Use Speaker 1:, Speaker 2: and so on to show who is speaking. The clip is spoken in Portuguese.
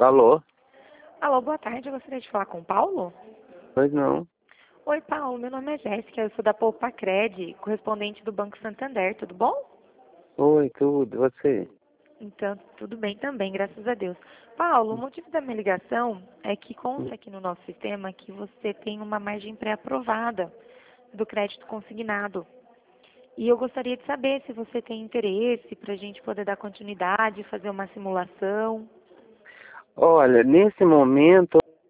Speaker 1: Alô?
Speaker 2: Alô, boa tarde. Eu gostaria de falar com o Paulo.
Speaker 1: Pois não.
Speaker 2: Oi, Paulo. Meu nome é Jéssica. Eu sou da Poupa Cred, correspondente do Banco Santander. Tudo bom?
Speaker 1: Oi, tudo, você?
Speaker 2: Então, tudo bem também, graças a Deus. Paulo, o motivo da minha ligação é que consta aqui no nosso sistema que você tem uma margem pré-aprovada do crédito consignado. E eu gostaria de saber se você tem interesse para a gente poder dar continuidade, fazer uma simulação.
Speaker 1: Olha, nesse momento